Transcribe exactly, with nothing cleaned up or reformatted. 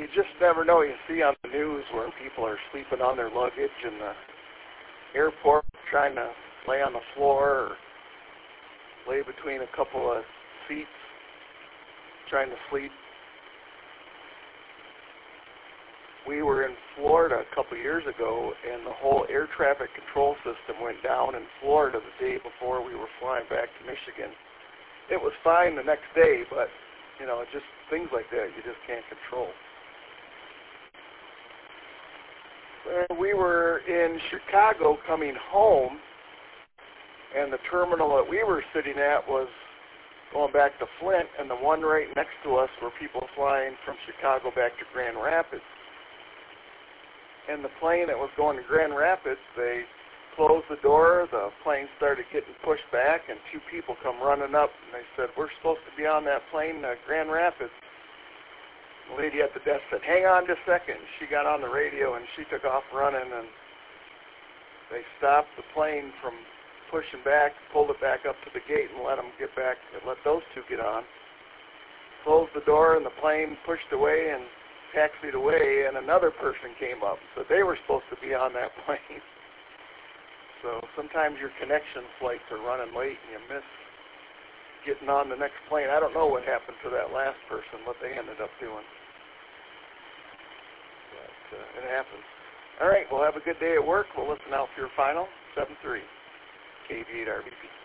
you just never know. You see on the news where people are sleeping on their luggage in the airport, trying to lay on the floor or lay between a couple of seats, trying to sleep. We were in Florida a couple years ago, and the whole air traffic control system went down in Florida the day before we were flying back to Michigan. It was fine the next day, but, you know, just things like that you just can't control. And we were in Chicago coming home, and the terminal that we were sitting at was going back to Flint, and the one right next to us were people flying from Chicago back to Grand Rapids. And the plane that was going to Grand Rapids, they closed the door, the plane started getting pushed back, and two people come running up, and they said, we're supposed to be on that plane to Grand Rapids. The lady at the desk said, hang on just a second. She got on the radio, and she took off running, and they stopped the plane from pushing back, pulled it back up to the gate, and let them get back, and let those two get on. Closed the door, and the plane pushed away, and taxied away, and another person came up. So they were supposed to be on that plane. So sometimes your connection flights are running late and you miss getting on the next plane. I don't know what happened to that last person, what they ended up doing. But uh, it happens. All right, well, have a good day at work. We'll listen out for your final, seven three, K V eight R B P.